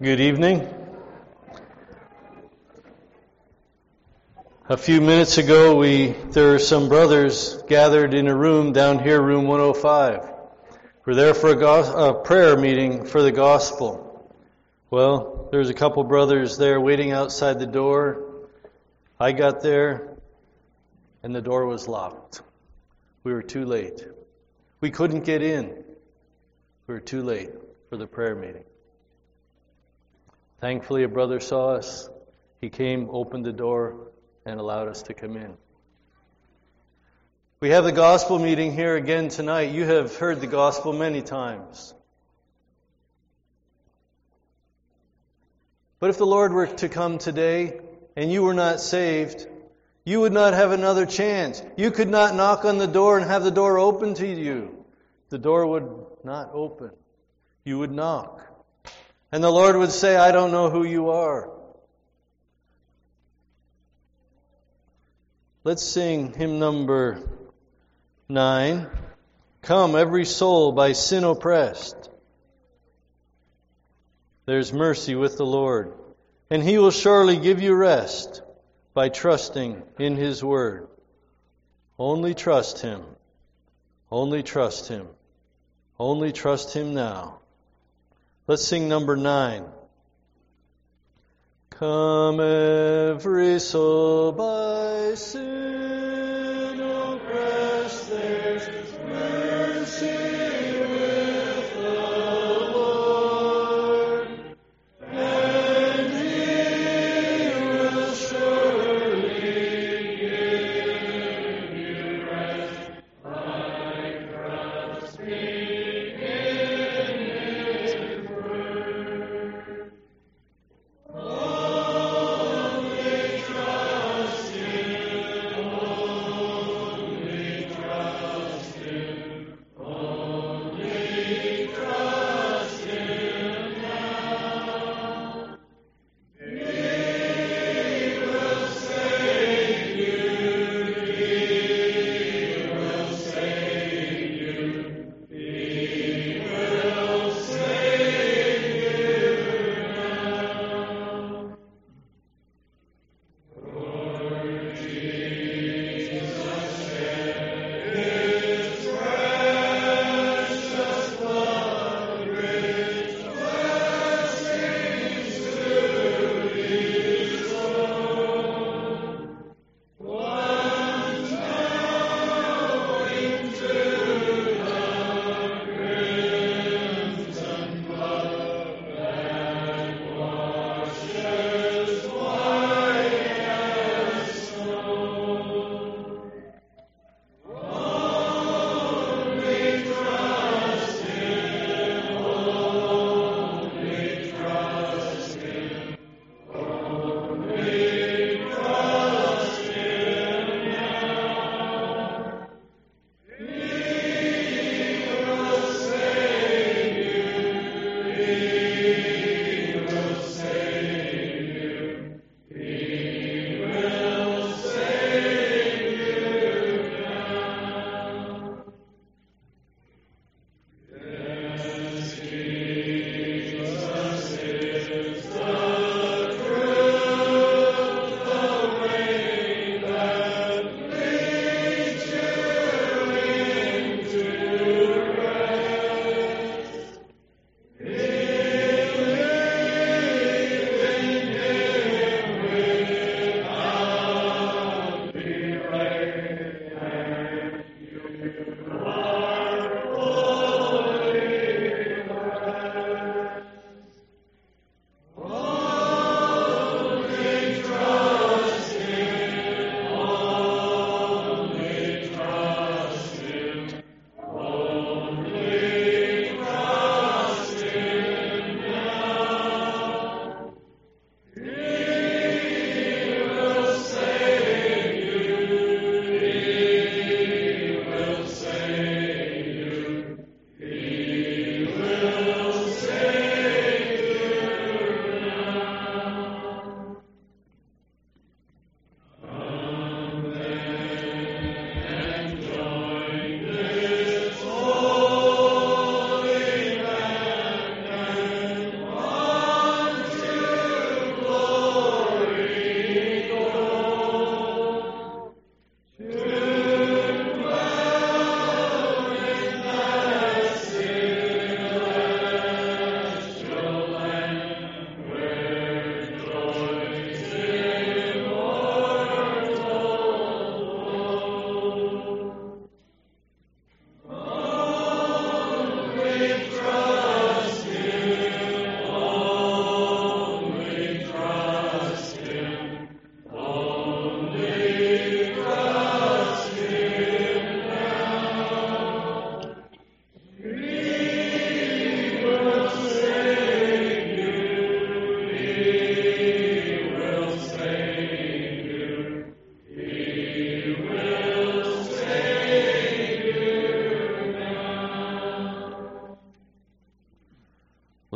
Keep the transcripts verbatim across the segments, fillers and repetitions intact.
Good evening. A few minutes ago, we there were some brothers gathered in a room down here, room one oh five. We're there for a, go- a prayer meeting for the gospel. Well, there's a couple brothers there waiting outside the door. I got there, and the door was locked. We were too late. We couldn't get in. We were too late for the prayer meeting. Thankfully, a brother saw us. He came, opened the door, and allowed us to come in. We have the gospel meeting here again tonight. You have heard the gospel many times. But if the Lord were to come today and you were not saved, you would not have another chance. You could not knock on the door and have the door open to you. The door would not open. You would knock. And the Lord would say, I don't know who you are. Let's sing hymn number nine. Come, every soul by sin oppressed. There's mercy with the Lord, and He will surely give you rest by trusting in His word. Only trust Him. Only trust Him. Only trust Him now. Let's sing number nine. Come every soul by sin oppressed, there's mercy with the Lord, and He will surely give you rest by trusting in His word. Oh,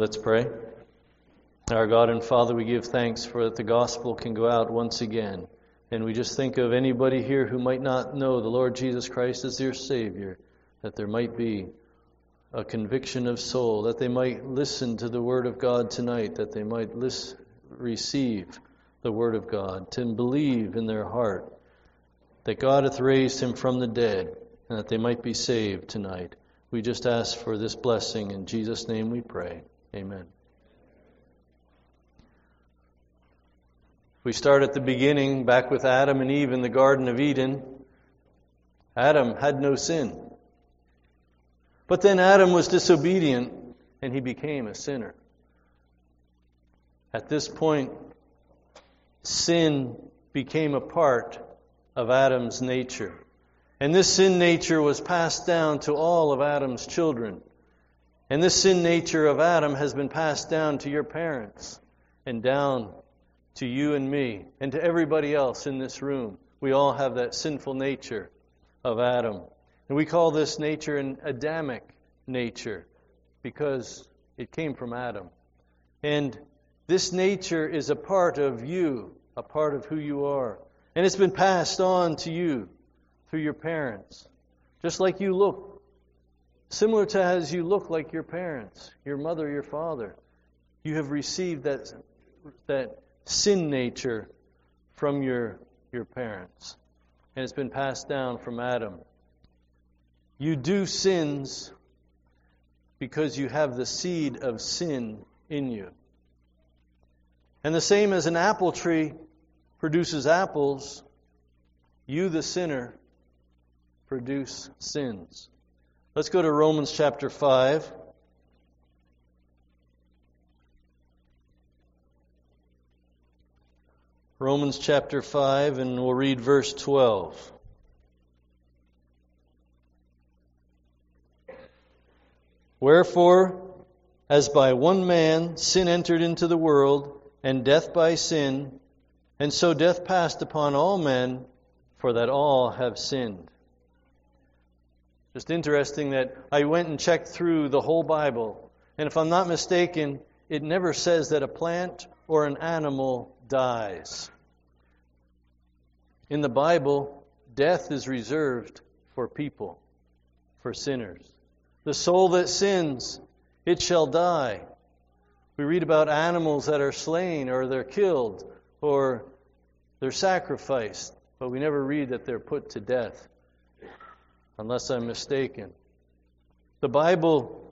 Let's pray. Our God and Father, we give thanks for that the gospel can go out once again. And we just think of anybody here who might not know the Lord Jesus Christ as their Savior, that there might be a conviction of soul, that they might listen to the Word of God tonight, that they might listen, receive the Word of God, to believe in their heart that God hath raised Him from the dead, and that they might be saved tonight. We just ask for this blessing. In Jesus' name we pray. Amen. We start at the beginning, back with Adam and Eve in the Garden of Eden. Adam had no sin. But then Adam was disobedient, and he became a sinner. At this point, sin became a part of Adam's nature. And this sin nature was passed down to all of Adam's children. And this sin nature of Adam has been passed down to your parents and down to you and me and to everybody else in this room. We all have that sinful nature of Adam. And we call this nature an Adamic nature because it came from Adam. And this nature is a part of you, a part of who you are. And it's been passed on to you through your parents. Just like you look, similar to as you look like your parents, your mother, your father. You have received that, that sin nature from your, your parents. And it's been passed down from Adam. You do sins because you have the seed of sin in you. And the same as an apple tree produces apples, you, the sinner, produce sins. Let's go to Romans chapter five. Romans chapter five, and we'll read verse twelve. Wherefore, as by one man sin entered into the world, and death by sin, and so death passed upon all men, for that all have sinned. Just interesting that I went and checked through the whole Bible, and if I'm not mistaken, it never says that a plant or an animal dies. In the Bible, death is reserved for people, for sinners. The soul that sins, it shall die. We read about animals that are slain or they're killed or they're sacrificed, but we never read that they're put to death, unless I'm mistaken. The Bible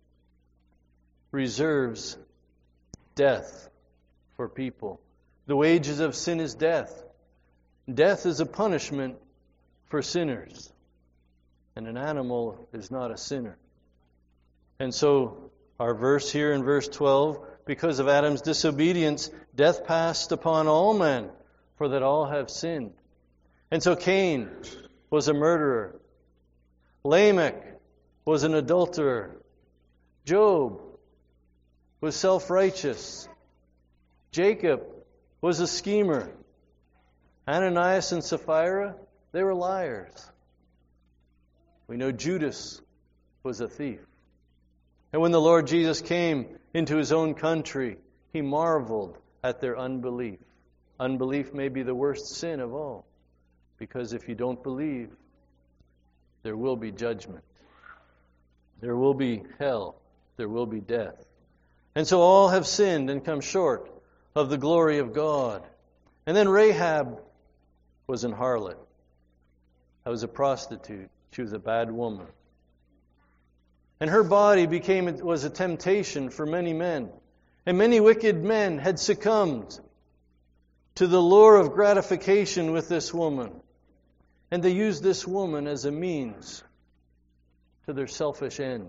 reserves death for people. The wages of sin is death. Death is a punishment for sinners. And an animal is not a sinner. And so, our verse here in verse twelve, because of Adam's disobedience, death passed upon all men, for that all have sinned. And so Cain was a murderer. Lamech was an adulterer. Job was self-righteous. Jacob was a schemer. Ananias and Sapphira, they were liars. We know Judas was a thief. And when the Lord Jesus came into His own country, He marveled at their unbelief. Unbelief may be the worst sin of all, because if you don't believe, there will be judgment. There will be hell. There will be death. And so all have sinned and come short of the glory of God. And then Rahab was an harlot. That was a prostitute. She was a bad woman. And her body became was a temptation for many men. And many wicked men had succumbed to the lure of gratification with this woman. And they used this woman as a means to their selfish end.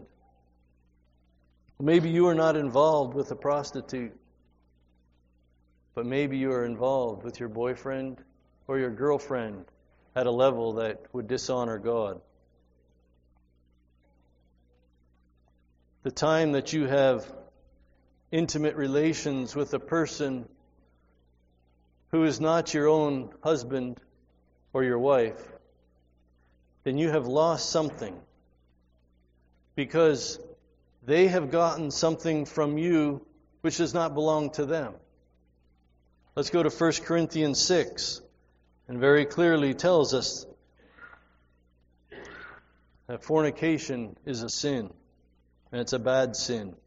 Maybe you are not involved with a prostitute, but maybe you are involved with your boyfriend or your girlfriend at a level that would dishonor God. The time that you have intimate relations with a person who is not your own husband or your wife, then you have lost something, because they have gotten something from you which does not belong to them. Let's go to First Corinthians six, and very clearly tells us that fornication is a sin, and it's a bad sin.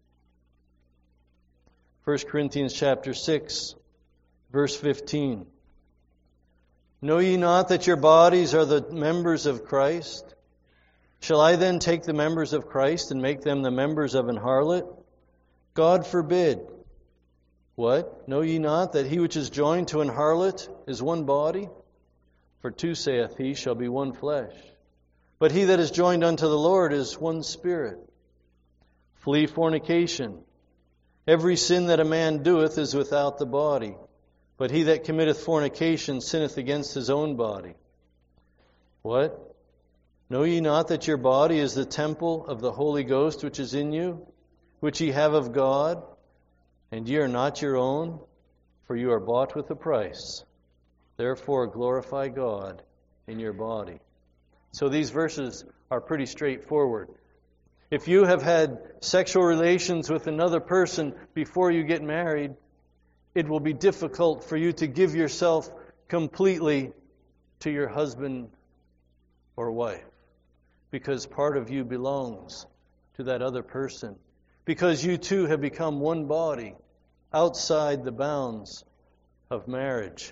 First Corinthians chapter six, verse fifteen. Know ye not that your bodies are the members of Christ? Shall I then take the members of Christ and make them the members of an harlot? God forbid. What? Know ye not that he which is joined to an harlot is one body? For two, saith he, shall be one flesh. But he that is joined unto the Lord is one spirit. Flee fornication. Every sin that a man doeth is without the body. But he that committeth fornication sinneth against his own body. What? Know ye not that your body is the temple of the Holy Ghost which is in you, which ye have of God, and ye are not your own, for you are bought with a price. Therefore glorify God in your body. So these verses are pretty straightforward. If you have had sexual relations with another person before you get married, it will be difficult for you to give yourself completely to your husband or wife, because part of you belongs to that other person, because you two have become one body outside the bounds of marriage.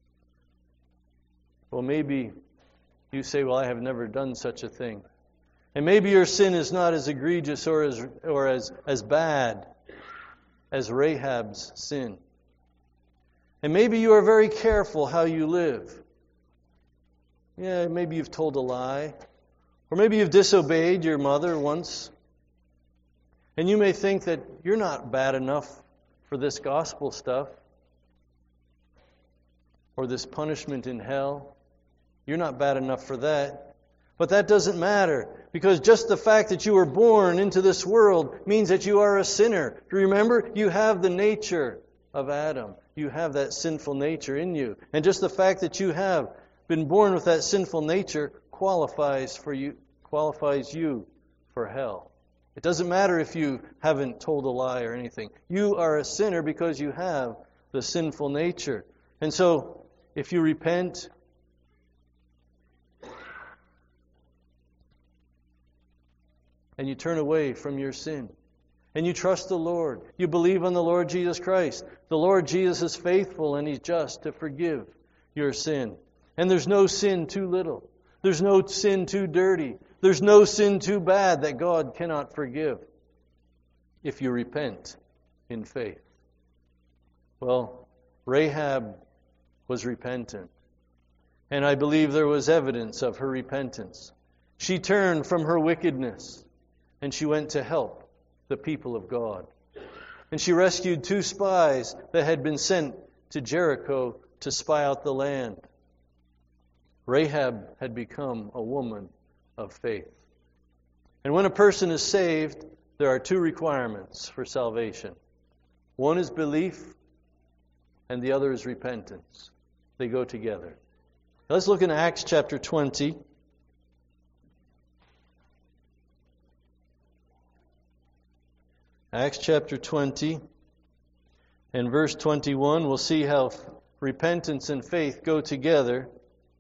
Well, maybe you say, well, I have never done such a thing. And maybe your sin is not as egregious or as or as, as bad as Rahab's sin. And maybe you are very careful how you live. Yeah, maybe you've told a lie. Or maybe you've disobeyed your mother once. And you may think that you're not bad enough for this gospel stuff, or this punishment in hell. You're not bad enough for that. But that doesn't matter, because just the fact that you were born into this world means that you are a sinner. Remember, you have the nature of Adam. You have that sinful nature in you. And just the fact that you have been born with that sinful nature qualifies for you qualifies you for hell. It doesn't matter if you haven't told a lie or anything. You are a sinner because you have the sinful nature. And so, if you repent, and you turn away from your sin, and you trust the Lord, you believe on the Lord Jesus Christ, the Lord Jesus is faithful and He's just to forgive your sin. And there's no sin too little. There's no sin too dirty. There's no sin too bad that God cannot forgive if you repent in faith. Well, Rahab was repentant. And I believe there was evidence of her repentance. She turned from her wickedness and she went to help the people of God. And she rescued two spies that had been sent to Jericho to spy out the land. Rahab had become a woman of faith. And when a person is saved, there are two requirements for salvation. One is belief, and the other is repentance. They go together. Let's look in Acts chapter twenty. Acts chapter twenty and verse twenty-one. We'll see how repentance and faith go together.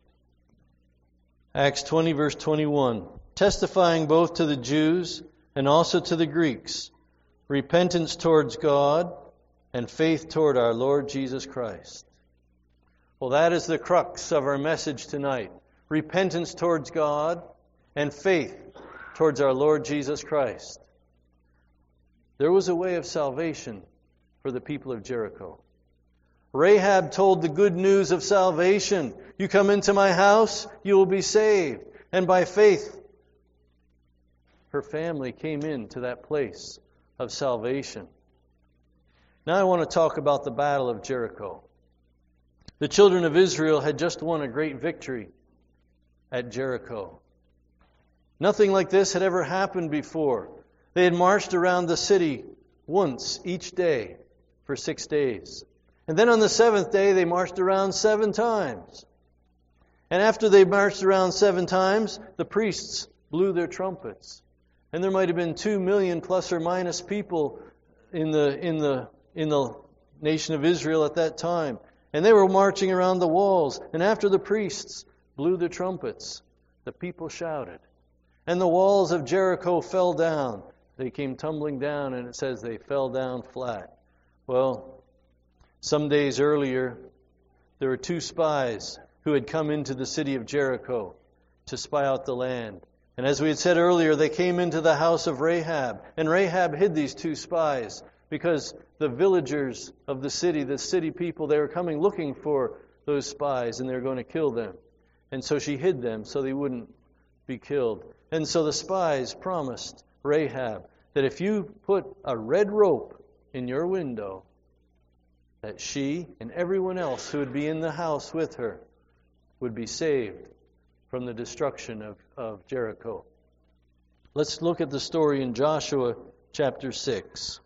Acts twenty, verse twenty-one. Testifying both to the Jews and also to the Greeks, repentance towards God and faith toward our Lord Jesus Christ. Well, that is the crux of our message tonight. Repentance towards God and faith towards our Lord Jesus Christ. There was a way of salvation for the people of Jericho. Rahab told the good news of salvation. You come into my house, you will be saved. And by faith, her family came into that place of salvation. Now I want to talk about the Battle of Jericho. The children of Israel had just won a great victory at Jericho. Nothing like this had ever happened before. They had marched around the city once each day for six days. And then on the seventh day, they marched around seven times. And after they marched around seven times, the priests blew their trumpets. And there might have been two million plus or minus people in the in the in the nation of Israel at that time. And they were marching around the walls. And after the priests blew the trumpets, the people shouted. And the walls of Jericho fell down. They came tumbling down, and it says they fell down flat. Well, some days earlier, there were two spies who had come into the city of Jericho to spy out the land. And as we had said earlier, they came into the house of Rahab. And Rahab hid these two spies because the villagers of the city, the city people, they were coming looking for those spies, and they were going to kill them. And so she hid them so they wouldn't be killed. And so the spies promised Rahab that if you put a red rope in your window, that she and everyone else who would be in the house with her would be saved from the destruction of, of Jericho. Let's look at the story in Joshua chapter six.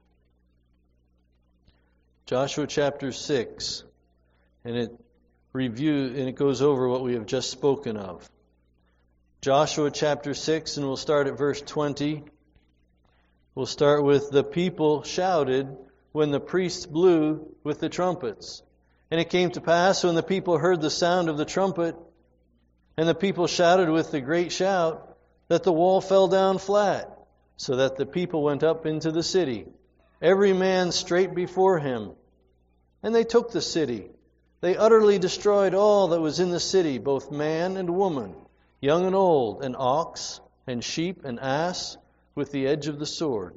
Joshua chapter six, and it review and it goes over what we have just spoken of. Joshua chapter six, and we'll start at verse twenty. We'll start with the people shouted when the priests blew with the trumpets. And it came to pass when the people heard the sound of the trumpet, and the people shouted with a great shout, that the wall fell down flat, so that the people went up into the city, every man straight before him. And they took the city. They utterly destroyed all that was in the city, both man and woman, young and old, and ox, and sheep, and ass, with the edge of the sword.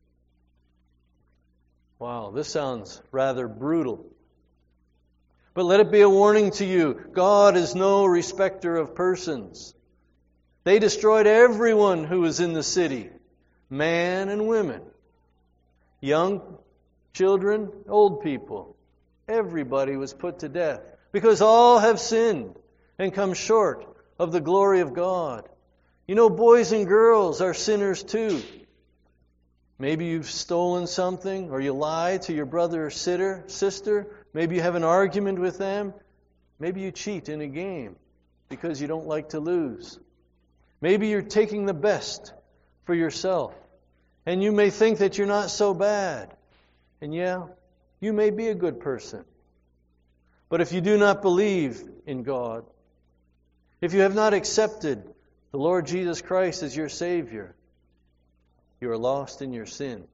Wow, this sounds rather brutal. But let it be a warning to you, God is no respecter of persons. They destroyed everyone who was in the city, man and women, young children, old people. Everybody was put to death because all have sinned and come short of the glory of God. You know, boys and girls are sinners too. Maybe you've stolen something, or you lie to your brother or sister. Maybe you have an argument with them. Maybe you cheat in a game because you don't like to lose. Maybe you're taking the best for yourself. And you may think that you're not so bad. And yeah, you may be a good person. But if you do not believe in God, if you have not accepted the Lord Jesus Christ as your Savior, you are lost in your sins.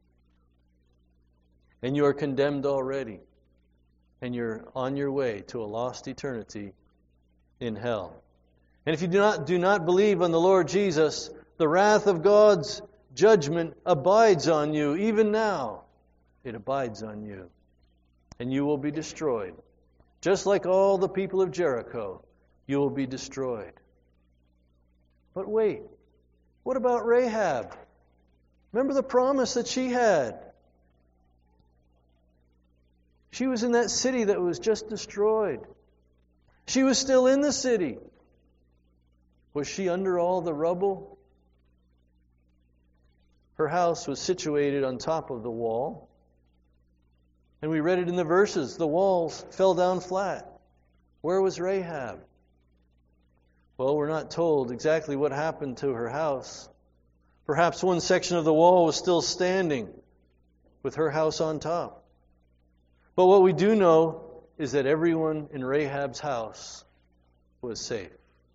And you are condemned already. And you're on your way to a lost eternity in hell. And if you do not, do not believe on the Lord Jesus, the wrath of God's judgment abides on you. Even now, it abides on you. And you will be destroyed. Just like all the people of Jericho, you will be destroyed. But wait, what about Rahab? Remember the promise that she had. She was in that city that was just destroyed. She was still in the city. Was she under all the rubble? Her house was situated on top of the wall. And we read it in the verses. The walls fell down flat. Where was Rahab? Well, we're not told exactly what happened to her house. Perhaps one section of the wall was still standing with her house on top. But what we do know is that everyone in Rahab's house was safe.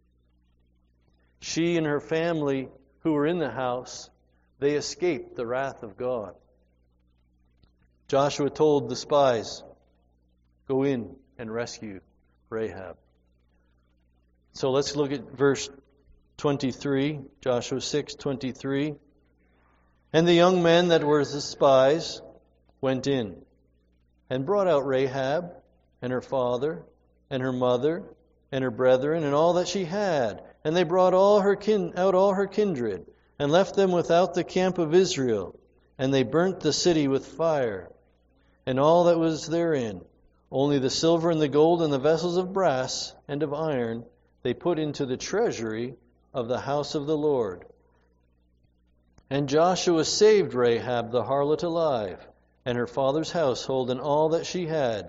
She and her family who were in the house, they escaped the wrath of God. Joshua told the spies, go in and rescue Rahab. So let's look at verse twenty-three, Joshua six twenty-three. And the young men that were the spies went in and brought out Rahab and her father and her mother and her brethren and all that she had. And they brought all her kin, out all her kindred and left them without the camp of Israel. And they burnt the city with fire and all that was therein. Only the silver and the gold and the vessels of brass and of iron they put into the treasury of the house of the Lord. And Joshua saved Rahab the harlot alive, and her father's household, and all that she had.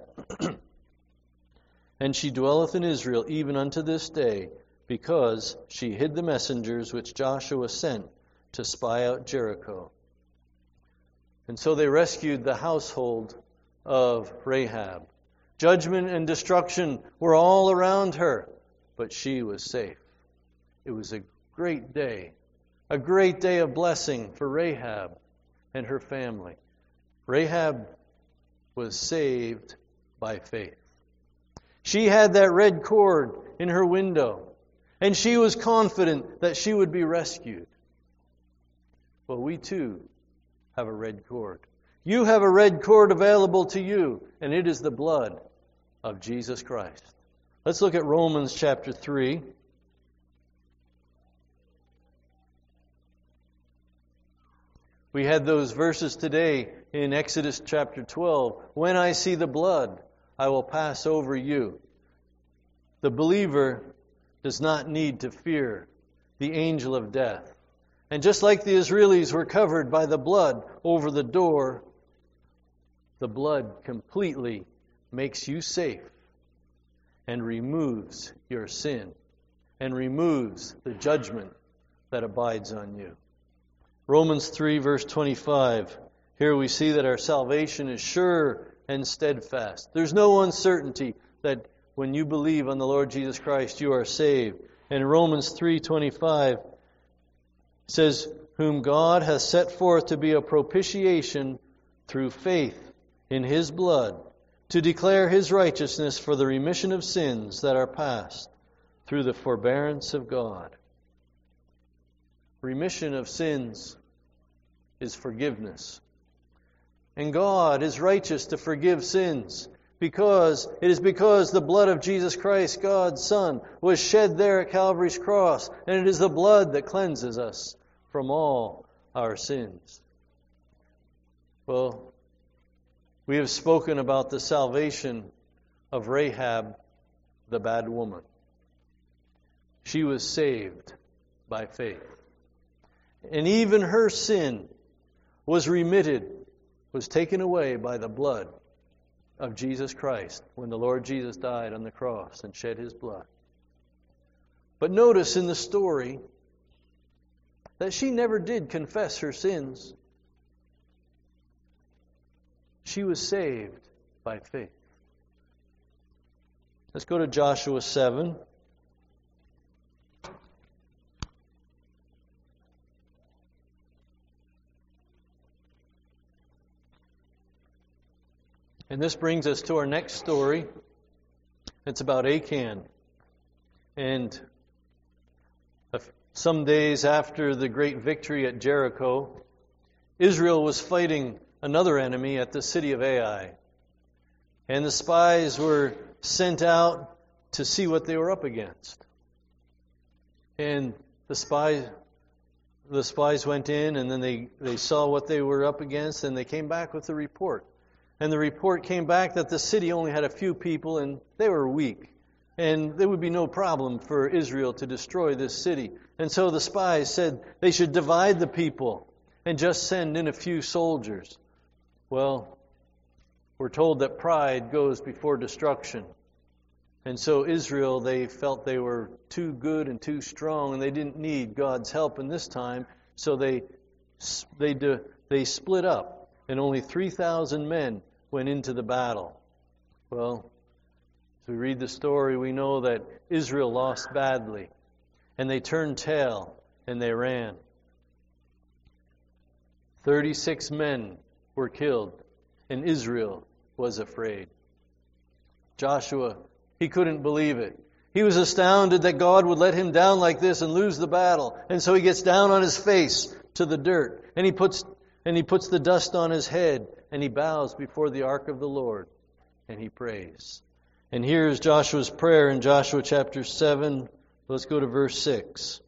And she dwelleth in Israel even unto this day, because she hid the messengers which Joshua sent to spy out Jericho. And so they rescued the household of Rahab. Judgment and destruction were all around her, but she was safe. It was a great day, a great day of blessing for Rahab and her family. Rahab was saved by faith. She had that red cord in her window, and she was confident that she would be rescued. Well, we too have a red cord. You have a red cord available to you, and it is the blood of Jesus Christ. Let's look at Romans chapter three. We had those verses today in Exodus chapter twelve. When I see the blood, I will pass over you. The believer does not need to fear the angel of death. And just like the Israelis were covered by the blood over the door, the blood completely makes you safe and removes your sin and removes the judgment that abides on you. Romans three, verse twenty-five. Here we see that our salvation is sure and steadfast. There's no uncertainty that when you believe on the Lord Jesus Christ, you are saved. And Romans three twenty-five says, whom God has set forth to be a propitiation through faith in His blood, to declare His righteousness for the remission of sins that are past through the forbearance of God. Remission of sins is forgiveness. And God is righteous to forgive sins because it is because the blood of Jesus Christ, God's Son, was shed there at Calvary's cross, and it is the blood that cleanses us from all our sins. Well, we have spoken about the salvation of Rahab, the bad woman. She was saved by faith. And even her sin was remitted, was taken away by the blood of Jesus Christ when the Lord Jesus died on the cross and shed His blood. But notice in the story that she never did confess her sins. She was saved by faith. Let's go to Joshua seven. And this brings us to our next story. It's about Achan. And some days after the great victory at Jericho, Israel was fighting another enemy at the city of Ai. And the spies were sent out to see what they were up against. And the spies the spies went in, and then they, they saw what they were up against, and they came back with a report. And the report came back that the city only had a few people, and they were weak. And there would be no problem for Israel to destroy this city. And so the spies said they should divide the people and just send in a few soldiers. Well, we're told that pride goes before destruction. And so Israel, they felt they were too good and too strong, and they didn't need God's help in this time. So they they they split up, and only three thousand men went into the battle. Well, as we read the story, we know that Israel lost badly, and they turned tail and they ran. Thirty-six men were killed, and Israel was afraid. Joshua, he couldn't believe it. He was astounded that God would let him down like this and lose the battle. And so he gets down on his face to the dirt, and he puts and he puts the dust on his head, and he bows before the ark of the Lord, and he prays. And here's Joshua's prayer in Joshua chapter seven. Let's go to verse six.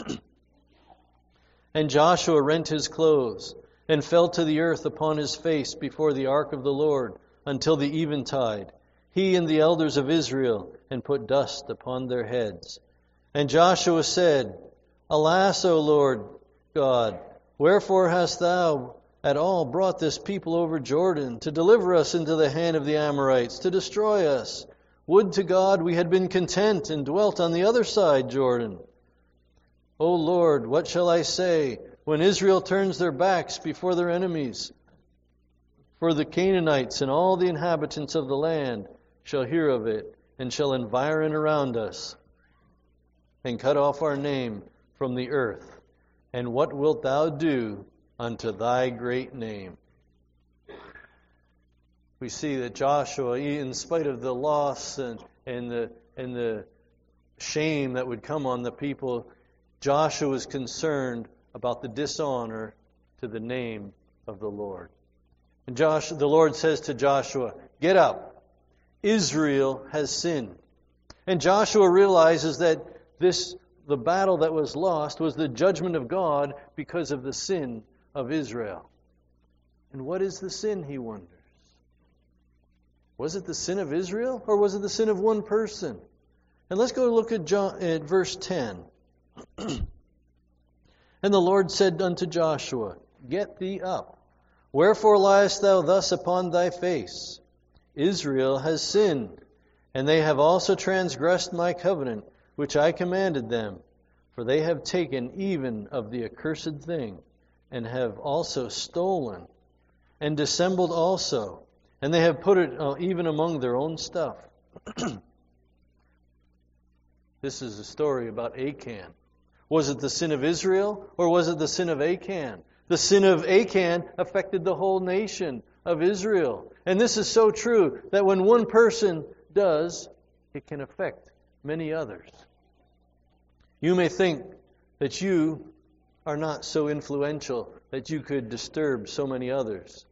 And Joshua rent his clothes and fell to the earth upon his face before the ark of the Lord until the eventide, he and the elders of Israel, and put dust upon their heads. And Joshua said, Alas, O Lord God, wherefore hast thou at all brought this people over Jordan to deliver us into the hand of the Amorites, to destroy us? Would to God we had been content and dwelt on the other side Jordan. O Lord, what shall I say? when Israel turns their backs before their enemies. For the Canaanites and all the inhabitants of the land shall hear of it, and shall environ around us, and cut off our name from the earth. And what wilt thou do unto thy great name? We see that Joshua, in spite of the loss and, and the and the shame that would come on the people, Joshua was concerned about the dishonor to the name of the Lord. And Joshua, the Lord says to Joshua, "Get up. Israel has sinned." And Joshua realizes that this, the battle that was lost, was the judgment of God because of the sin of Israel. And what is the sin, he wonders? Was it the sin of Israel, or was it the sin of one person? And let's go look at, John, at verse ten. "And the Lord said unto Joshua, Get thee up. Wherefore liest thou thus upon thy face? Israel has sinned, and they have also transgressed my covenant, which I commanded them. For they have taken even of the accursed thing, and have also stolen, and dissembled also, and they have put it uh, even among their own stuff." This is a story about Achan. Was it the sin of Israel, or was it the sin of Achan? The sin of Achan affected the whole nation of Israel. And this is so true that when one person does, it can affect many others. You may think that you are not so influential that you could disturb so many others.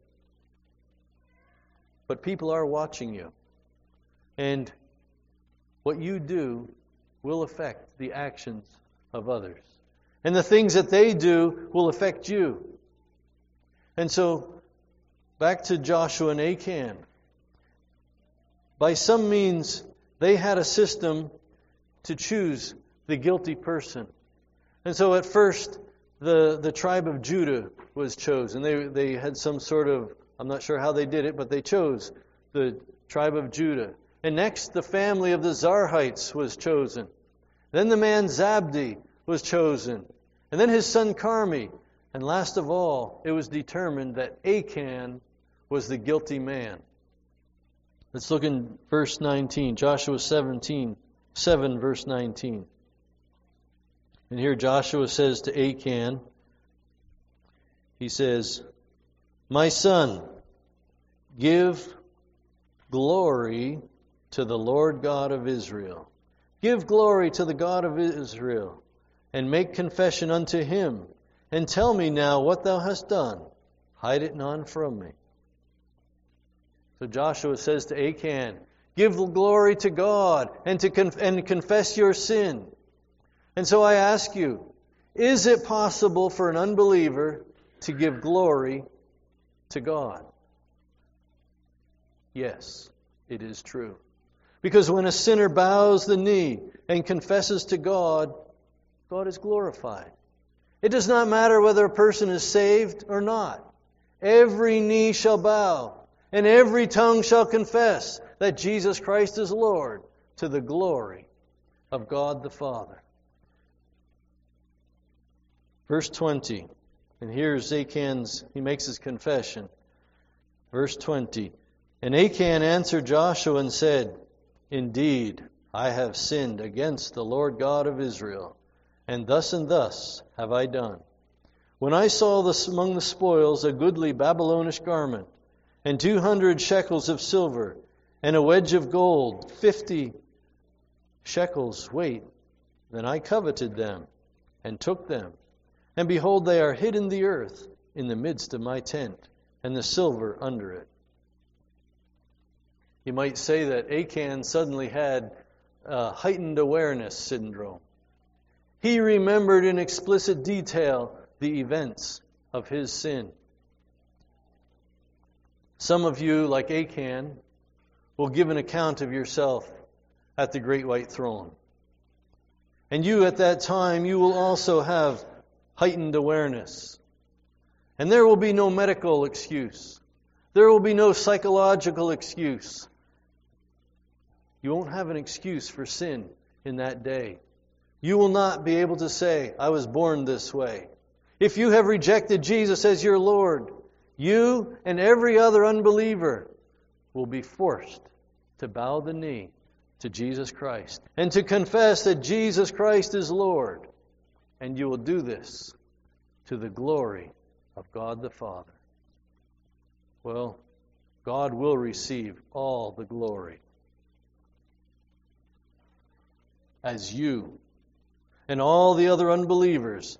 But people are watching you. And what you do will affect the actions of others. And the things that they do will affect you. And so, back to Joshua and Achan. By some means, they had a system to choose the guilty person. And so at first, the, the tribe of Judah was chosen. They, they had some sort of, I'm not sure how they did it, but they chose the tribe of Judah. And next, the family of the Zarhites was chosen. Then the man Zabdi was chosen. And then his son Carmi. And last of all, it was determined that Achan was the guilty man. Let's look in verse nineteen, Joshua seventeen, seven, verse nineteen. And here Joshua says to Achan, he says, "My son, give glory to the Lord God of Israel. Give glory to the God of Israel, and make confession unto him, and tell me now what thou hast done. Hide it none from me." So Joshua says to Achan, give glory to God and to conf- and confess your sin. And so I ask you, is it possible for an unbeliever to give glory to God? Yes, it is true. Because when a sinner bows the knee and confesses to God, God is glorified. It does not matter whether a person is saved or not. Every knee shall bow, and every tongue shall confess that Jesus Christ is Lord, to the glory of God the Father. Verse twenty, and here's Achan's, he makes his confession. Verse twenty, "And Achan answered Joshua and said, Indeed, I have sinned against the Lord God of Israel, and thus and thus have I done. When I saw this among the spoils a goodly Babylonish garment, and two hundred shekels of silver, and a wedge of gold, fifty shekels weight, then I coveted them, and took them. And behold, they are hid in the earth, in the midst of my tent, and the silver under it." You might say that Achan suddenly had uh, heightened awareness syndrome. He remembered in explicit detail the events of his sin. Some of you, like Achan, will give an account of yourself at the great white throne. And you, at that time, you will also have heightened awareness. And there will be no medical excuse. There will be no psychological excuse. You won't have an excuse for sin in that day. You will not be able to say, I was born this way. If you have rejected Jesus as your Lord, you and every other unbeliever will be forced to bow the knee to Jesus Christ and to confess that Jesus Christ is Lord. And you will do this to the glory of God the Father. Well, God will receive all the glory as you and all the other unbelievers,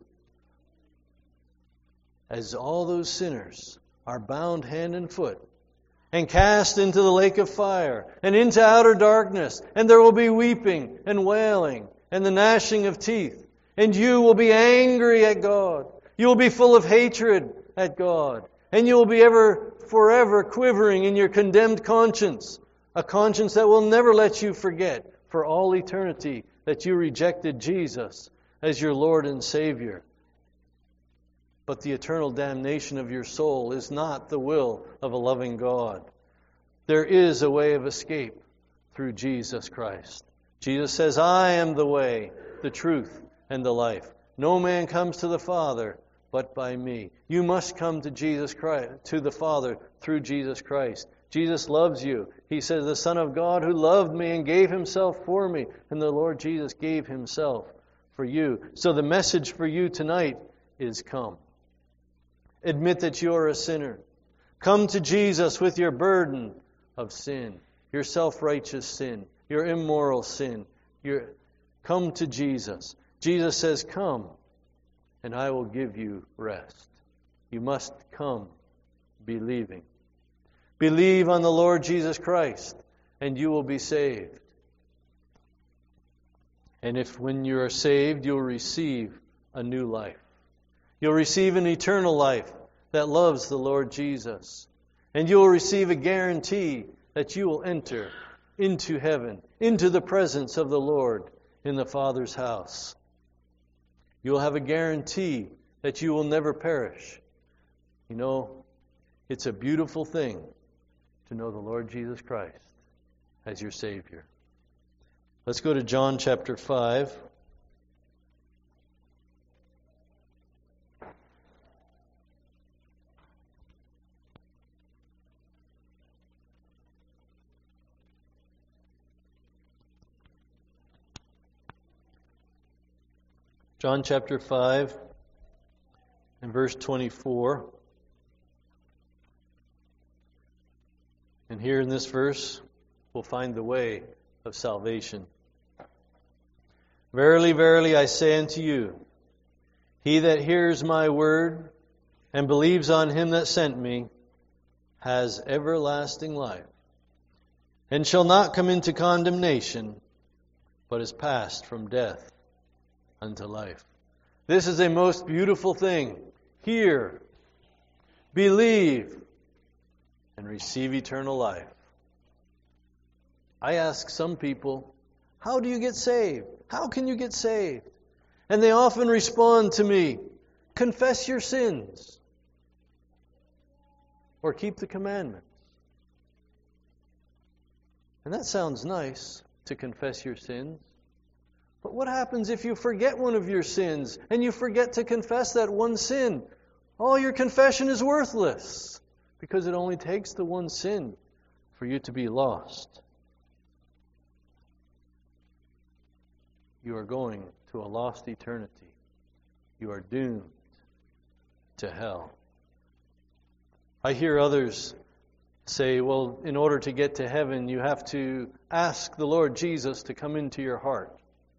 as all those sinners are bound hand and foot and cast into the lake of fire and into outer darkness, and there will be weeping and wailing and the gnashing of teeth, and you will be angry at God. You will be full of hatred at God, and you will be ever forever quivering in your condemned conscience, a conscience that will never let you forget for all eternity that you rejected Jesus as your Lord and Savior. But the eternal damnation of your soul is not the will of a loving God. There is a way of escape through Jesus Christ. Jesus says, I am the way, the truth, and the life. No man comes to the Father but by me. You must come to Jesus Christ, to the Father through Jesus Christ. Jesus loves you. He says, the Son of God who loved me and gave Himself for me. And the Lord Jesus gave Himself for you. So the message for you tonight is come. Admit that you are a sinner. Come to Jesus with your burden of sin, your self-righteous sin, your immoral sin. Your, come to Jesus. Jesus says, come, and I will give you rest. You must come believing. Believe on the Lord Jesus Christ, and you will be saved. And if when you are saved, you'll receive a new life. You'll receive an eternal life that loves the Lord Jesus. And you will receive a guarantee that you will enter into heaven, into the presence of the Lord in the Father's house. You'll have a guarantee that you will never perish. You know, it's a beautiful thing to know the Lord Jesus Christ as your Savior. Let's go to John chapter five. John chapter five and verse twenty-four. And here in this verse, we'll find the way of salvation. Verily, verily, I say unto you, he that hears my word and believes on Him that sent me has everlasting life, and shall not come into condemnation, but is passed from death unto life. This is a most beautiful thing. Hear, believe, and receive eternal life. I ask some people, how do you get saved? How can you get saved? And they often respond to me, confess your sins or keep the commandments. And that sounds nice, to confess your sins. But what happens if you forget one of your sins and you forget to confess that one sin? All your confession is worthless, because it only takes the one sin for you to be lost. You are going to a lost eternity. You are doomed to hell. I hear others say, well, in order to get to heaven, you have to ask the Lord Jesus to come into your heart,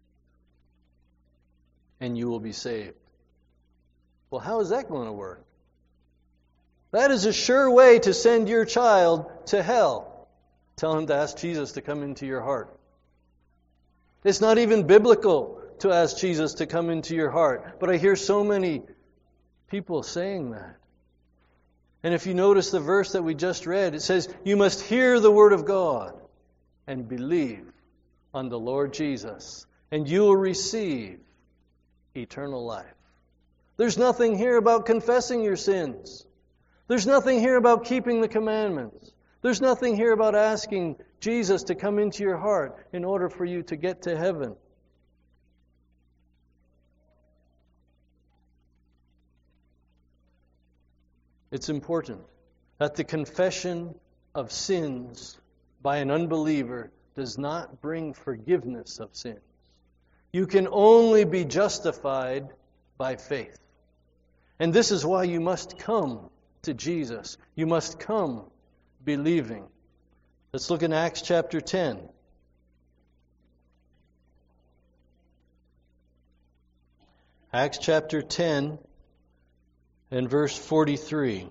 and you will be saved. Well, how is that going to work? That is a sure way to send your child to hell. Tell him to ask Jesus to come into your heart. It's not even biblical to ask Jesus to come into your heart. But I hear so many people saying that. And if you notice the verse that we just read, it says, you must hear the word of God and believe on the Lord Jesus, and you will receive eternal life. There's nothing here about confessing your sins. There's nothing here about keeping the commandments. There's nothing here about asking Jesus to come into your heart in order for you to get to heaven. It's important that the confession of sins by an unbeliever does not bring forgiveness of sins. You can only be justified by faith. And this is why you must come to Jesus. You must come believing. Let's look in Acts chapter ten. Acts chapter ten and verse forty-three.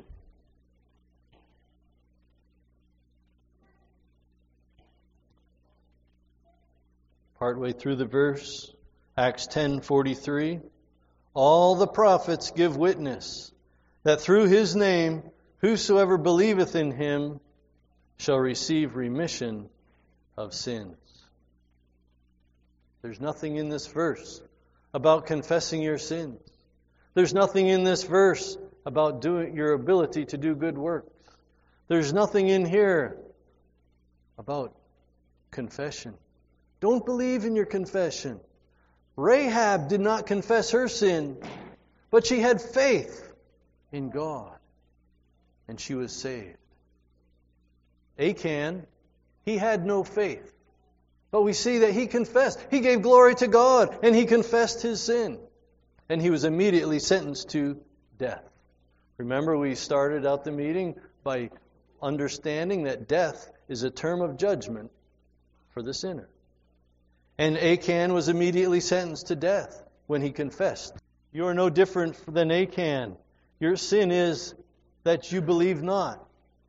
Partway through the verse, Acts ten forty-three. All the prophets give witness that through His name whosoever believeth in Him shall receive remission of sins. There's nothing in this verse about confessing your sins. There's nothing in this verse about doing your ability to do good works. There's nothing in here about confession. Don't believe in your confession. Rahab did not confess her sin, but she had faith in God, and she was saved. Achan, he had no faith, but we see that he confessed. He gave glory to God, and he confessed his sin, and he was immediately sentenced to death. Remember, we started out the meeting by understanding that death is a term of judgment for the sinner. And Achan was immediately sentenced to death when he confessed. You are no different than Achan. Your sin is that you believe not.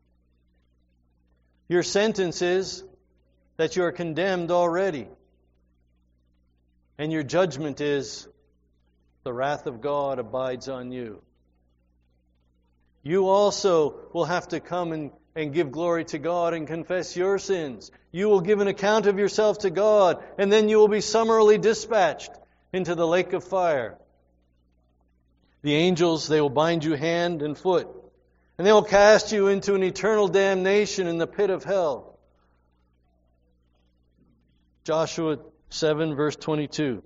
Your sentence is that you are condemned already. And your judgment is the wrath of God abides on you. You also will have to come and, and give glory to God and confess your sins. You will give an account of yourself to God, and then you will be summarily dispatched into the lake of fire. The angels, they will bind you hand and foot, and they will cast you into an eternal damnation in the pit of hell. Joshua seven, verse twenty-two.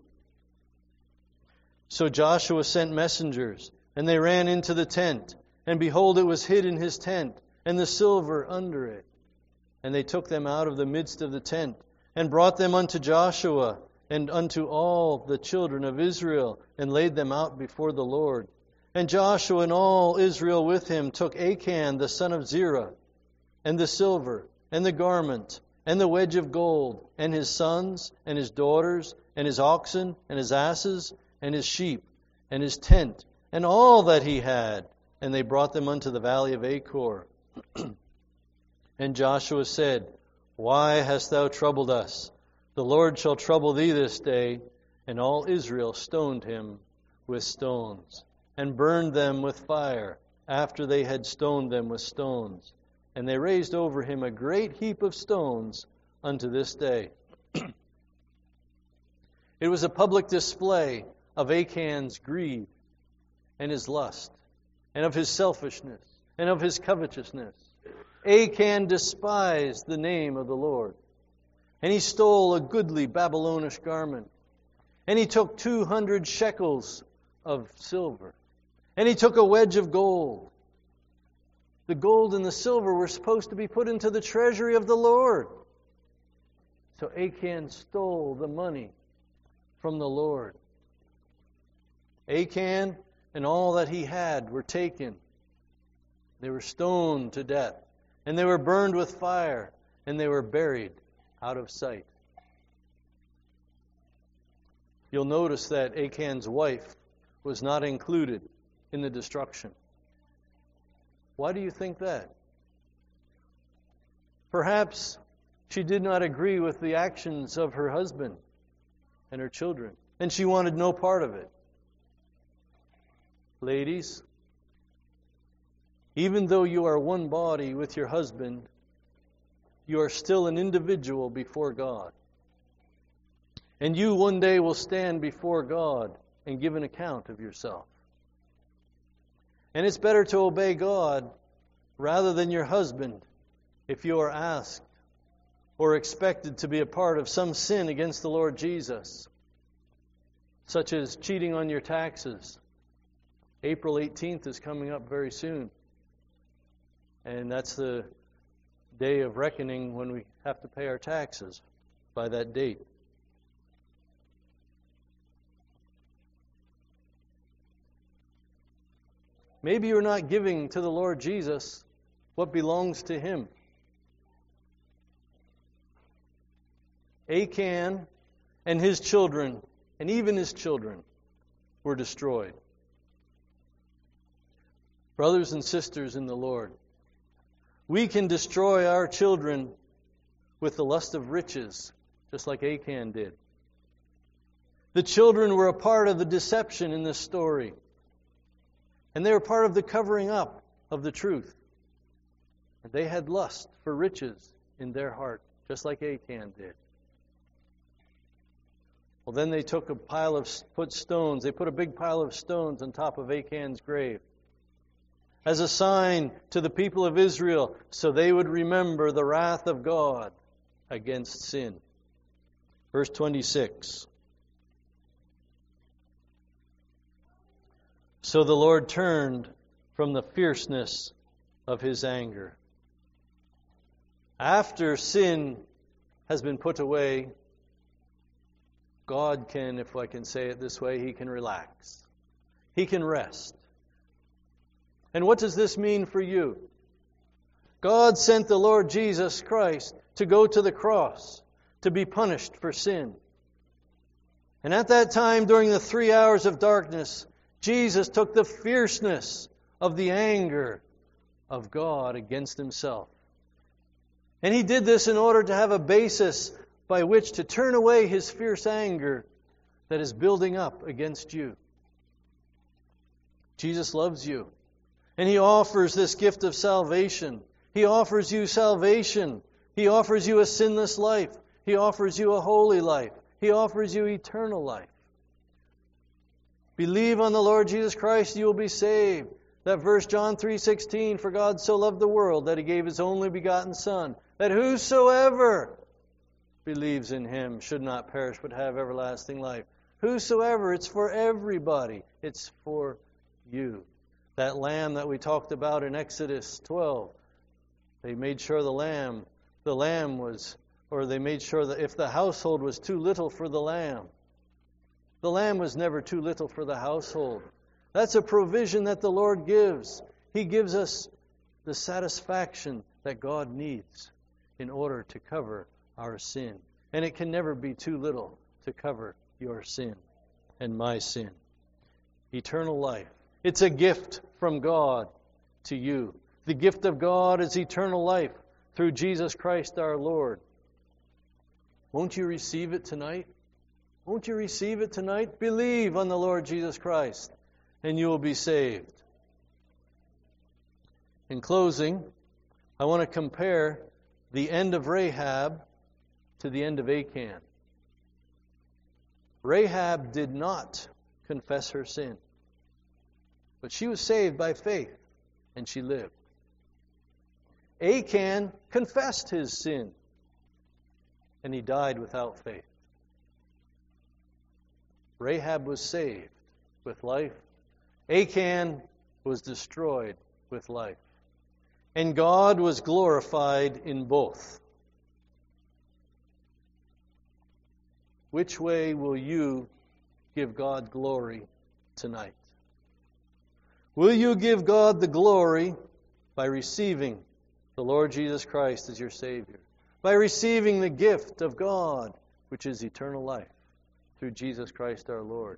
So Joshua sent messengers, and they ran into the tent, and behold, it was hid in his tent, and the silver under it. And they took them out of the midst of the tent, and brought them unto Joshua, and unto all the children of Israel, and laid them out before the Lord. And Joshua and all Israel with him took Achan the son of Zerah, and the silver, and the garment, and the wedge of gold, and his sons, and his daughters, and his oxen, and his asses, and his sheep, and his tent, and all that he had. And they brought them unto the valley of Achor. And Joshua said, Why hast thou troubled us? The Lord shall trouble thee this day. And all Israel stoned him with stones, and burned them with fire, after they had stoned them with stones. And they raised over him a great heap of stones unto this day. It was a public display of Achan's greed and his lust, and of his selfishness, and of his covetousness. Achan despised the name of the Lord. And he stole a goodly Babylonish garment. And he took two hundred shekels of silver. And he took a wedge of gold. The gold and the silver were supposed to be put into the treasury of the Lord. So Achan stole the money from the Lord. Achan and all that he had were taken. They were stoned to death. And they were burned with fire, and they were buried out of sight. You'll notice that Achan's wife was not included in the destruction. Why do you think that? Perhaps she did not agree with the actions of her husband and her children, and she wanted no part of it. Ladies, even though you are one body with your husband, you are still an individual before God. And you one day will stand before God and give an account of yourself. And it's better to obey God rather than your husband if you are asked or expected to be a part of some sin against the Lord Jesus, such as cheating on your taxes. April eighteenth is coming up very soon. And that's the day of reckoning when we have to pay our taxes by that date. Maybe you're not giving to the Lord Jesus what belongs to Him. Achan and his children, and even his children, were destroyed. Brothers and sisters in the Lord, we can destroy our children with the lust of riches, just like Achan did. The children were a part of the deception in this story. And they were part of the covering up of the truth. And they had lust for riches in their heart, just like Achan did. Well, then they took a pile of, put stones, they put a big pile of stones on top of Achan's grave as a sign to the people of Israel, so they would remember the wrath of God against sin. Verse twenty-six. So the Lord turned from the fierceness of His anger. After sin has been put away, God can, if I can say it this way, He can relax. He can rest. And what does this mean for you? God sent the Lord Jesus Christ to go to the cross, to be punished for sin. And at that time, during the three hours of darkness, Jesus took the fierceness of the anger of God against Himself. And He did this in order to have a basis by which to turn away His fierce anger that is building up against you. Jesus loves you. And He offers this gift of salvation. He offers you salvation. He offers you a sinless life. He offers you a holy life. He offers you eternal life. Believe on the Lord Jesus Christ, you will be saved. That verse, John three sixteen, for God so loved the world that He gave His only begotten Son, that whosoever believes in Him should not perish but have everlasting life. Whosoever, it's for everybody. It's for you. That lamb that we talked about in Exodus twelve, they made sure the lamb, the lamb was, or they made sure that if the household was too little for the lamb, the lamb was never too little for the household. That's a provision that the Lord gives. He gives us the satisfaction that God needs in order to cover our sin. And it can never be too little to cover your sin and my sin. Eternal life. It's a gift from God to you. The gift of God is eternal life through Jesus Christ our Lord. Won't you receive it tonight? Won't you receive it tonight? Believe on the Lord Jesus Christ, and you will be saved. In closing, I want to compare the end of Rahab to the end of Achan. Rahab did not confess her sin, but she was saved by faith, and she lived. Achan confessed his sin, and he died without faith. Rahab was saved with life. Achan was destroyed with life. And God was glorified in both. Which way will you give God glory tonight? Will you give God the glory by receiving the Lord Jesus Christ as your Savior? By receiving the gift of God, which is eternal life, through Jesus Christ our Lord?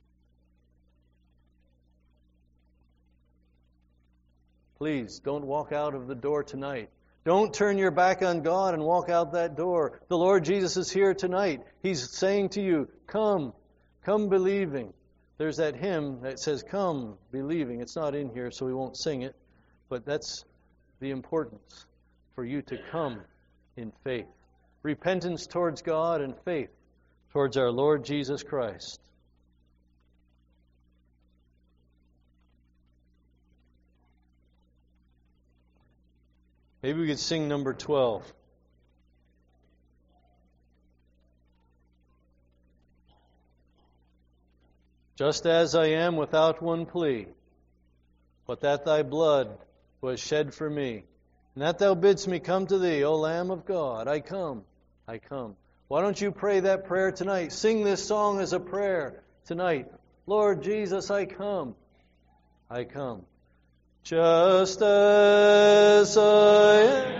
Please, don't walk out of the door tonight. Don't turn your back on God and walk out that door. The Lord Jesus is here tonight. He's saying to you, come, come believing. There's that hymn that says, come believing. It's not in here, so we won't sing it. But that's the importance for you to come in faith. Repentance towards God and faith towards our Lord Jesus Christ. Maybe we could sing number twelve. Just as I am without one plea, but that thy blood was shed for me, And that thou bidst me come to thee, O Lamb of God. I come, I come. Why don't you pray that prayer tonight? Sing this song as a prayer tonight. Lord Jesus, I come, I come. Just as I am.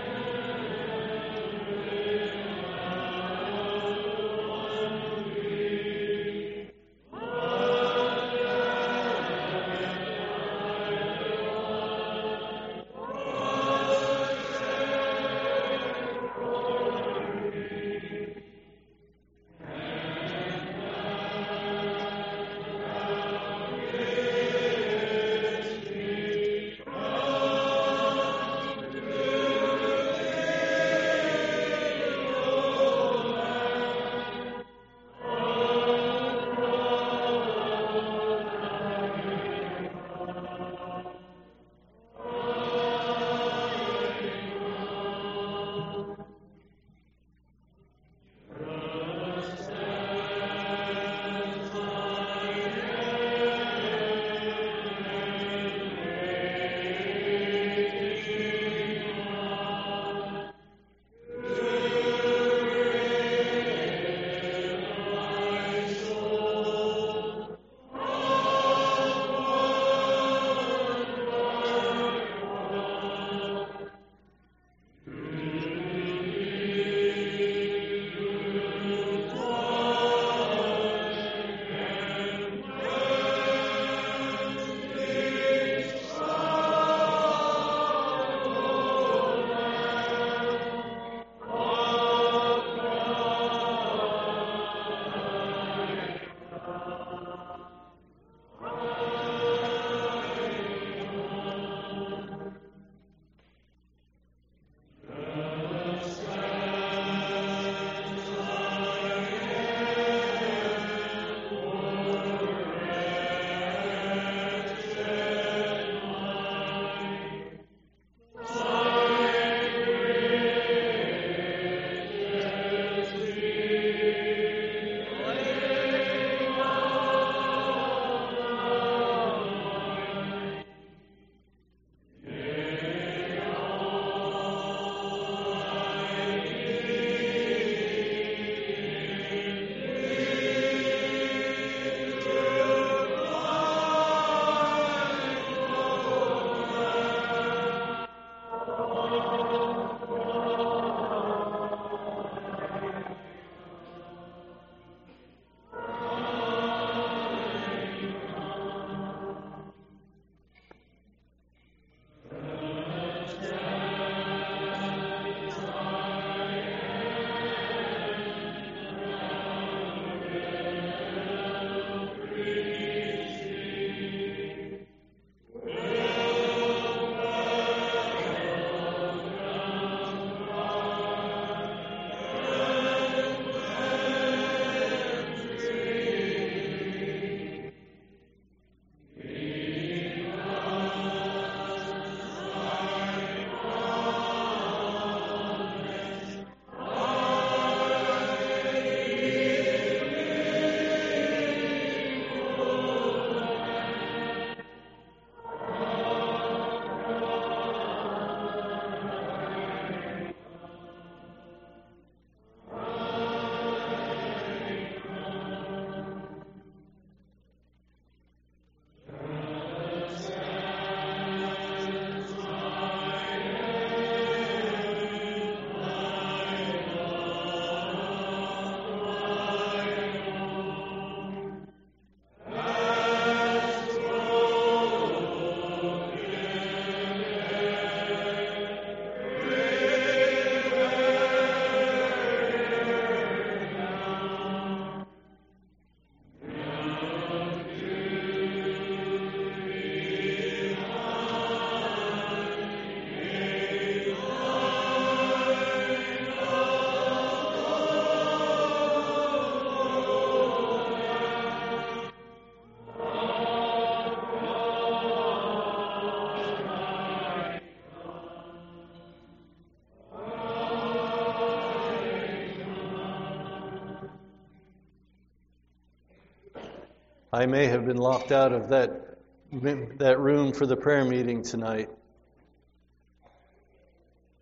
I may have been locked out of that, that room for the prayer meeting tonight.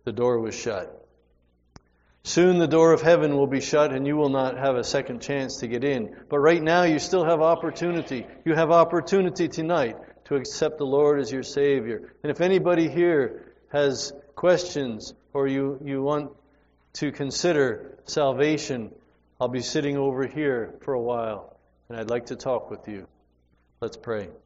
the door was shut. Soon the door of heaven will be shut and you will not have a second chance to get in. But right now you still have opportunity. You have opportunity tonight to accept the Lord as your Savior. And if anybody here has questions or you, you want to consider salvation, I'll be sitting over here for a while and I'd like to talk with you. Let's pray.